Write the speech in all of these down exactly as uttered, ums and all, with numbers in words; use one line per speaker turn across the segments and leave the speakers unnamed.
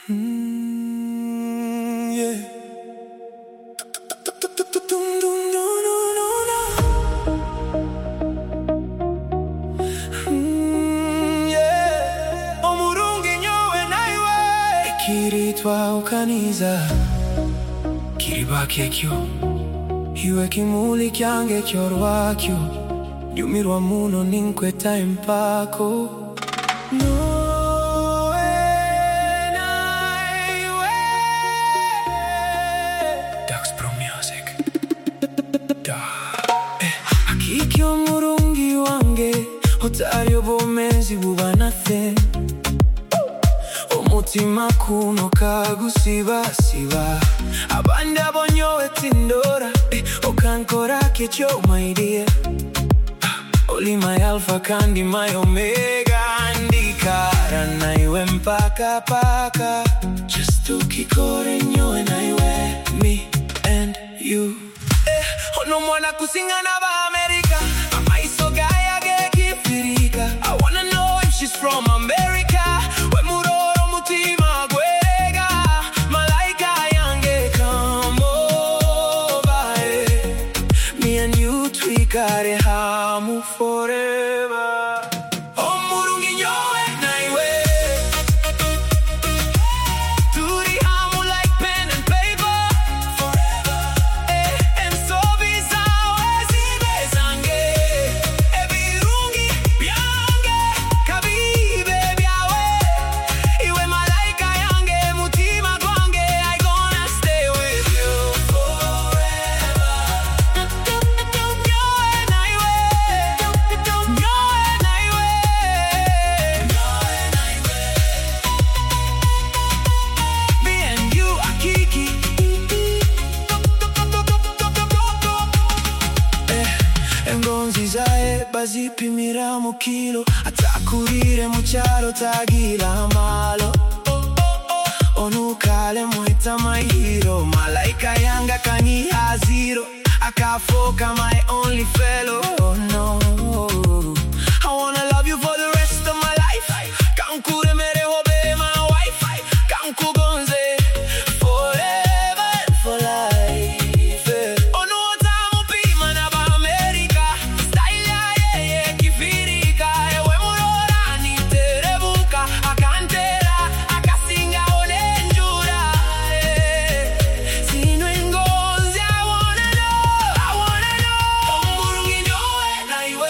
Mm, yeah. Mm, yeah. Omurungi nyowe naiwe kiritwa ukaniza kiriba kekyo iwe kimuli kyange kyorwakyo nyumirwa muno ninkweta empako Nowe naiwe Dax Pro Music Da eh. Hakiki omurungi wange otari obumezi buba nothing Omutima kuno kagusibasiba abandi abonyowe tindora eh. Okankora kekyo my dear Oli my alpha kandi my omega Andikara naiwe mpaka paka Just tukikore nyowe naiwe Me and you eh, Ono mwana kusinga na ba America Mama isogaya ge kifirika I wanna know if she's from America We muroro mutima gwega Malaika yange come over eh. Me and you twikare hamu forever Omurungi nyowe naiwe Turi hamu like pen and paper Forever eh, and so bizawe zibezange Ebirungi byange Kabibe byawe Iwe malaika yange mutima gwange I gonna stay with you forever Nyowe naiwe Nyowe naiwe Nyowe naiwe Me and you akiki eh, Engonzi zae bazipimira mu kilo Atakurire mu cyaro tagira amalo Onukale mwita my hero Malaika yanga kanyiha zero Akafoka my only fellow Oh no I wanna love you for the rest of my life Kankure mere hobe my wife Kankugonze forever and for life eh. Ono otamu pima na ba America Style ya yeye kifirika Ewe murora niterebuka Akantera akasinga onenjura eh. Sino ingonzi I wanna know I wanna know Omurungi nyowe naiwe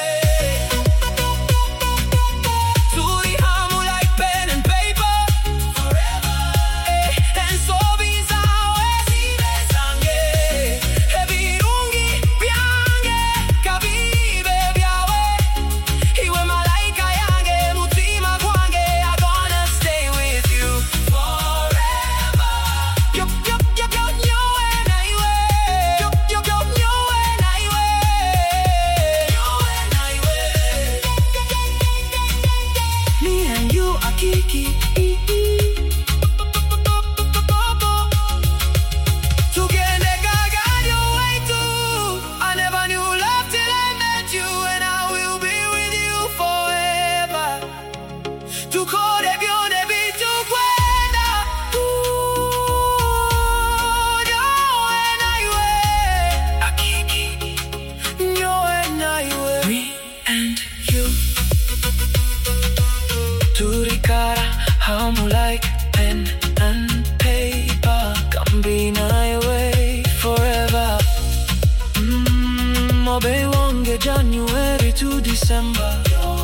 Turi hamu like pen and paper Forever eh. And so bizawe zibezange Ebirungi byange Kabibe byawe Iwe malaika yange mutima gwange I gonna stay with you forever Yup, yup, yup, yup, nyowe naiwe Yup, yup, yup, nyowe naiwe Nyowe naiwe Me and you akiki Tugende gaga your way too I never knew love till I met you And I will be with you forever Tukore byone bitukwenda Ooh, nyowe naiwe Akiki Nyowe naiwe Me and you Turikara hamu like pen and paper Kambi naiwe forever mm, Mobe wange January to December